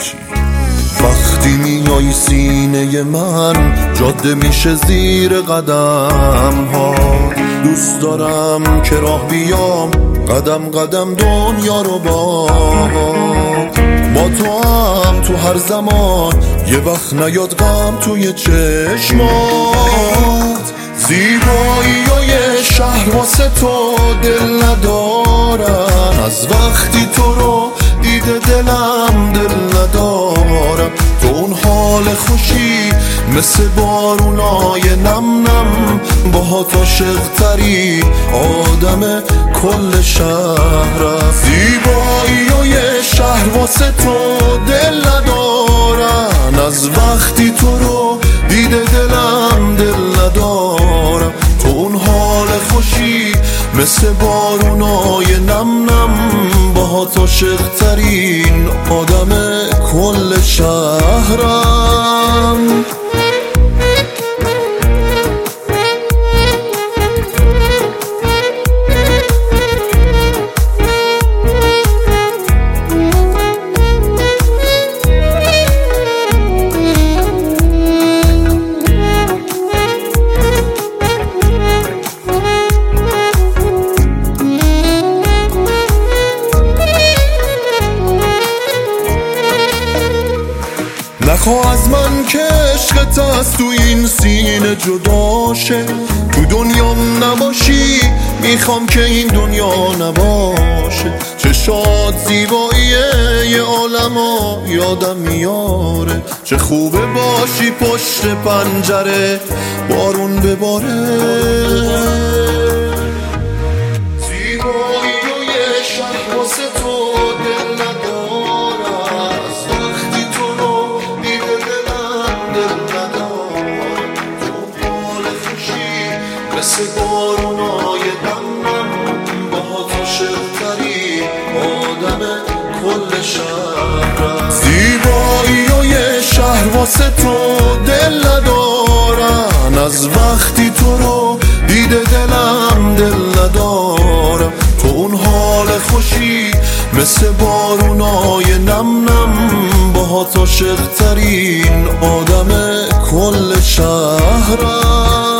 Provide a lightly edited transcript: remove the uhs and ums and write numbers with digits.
باشی. وقتی میای سینه من جاده میشه زیر قدم ها. دوست دارم که راه بیام قدم قدم دنیا رو با تو هم تو هر زمان یه وقت نیاد غم توی چشمات. زیبایی های شهر واسه تو دل ندارم، از وقتی تو رو دیده دلم دل ندارم. تو اون حال خوشی مثل بارونای نم نم، باهات عاشق‌ترین آدم کل شهرم. زیبایی های شهر واسه تو دل ندارم، از وقتی تو رو دیده دلم دل ندارم. تو اون حال خوشی مثل بارونای نم نم، باهات عاشق‌ترین آدم کل شهرم. نخواه از من که عشقت از تو این سینه جدا شه. تو دنیام نباشی میخوام که این دنیا نباشه. چشات زیباییه یه عالمو یادم میاره. چه خوبه باشی پشت پنجره بارون بباره. زیبایی و یه شهر واسه تو دل ندارم، از وقتی تو رو دیده دلم دل ندارم. تو حال خوشی مثل بارونای دم نم، باهات عاشق‌ترین آدم کل شهرم. زیبایی و یه شهر واسه تو دل ندارم، از وقتی تو رو دیده دلم دل ندارم. تو اون حال خوشی مثل بارونای نم نم، باهات عاشق‌ترین آدم کل شهرم.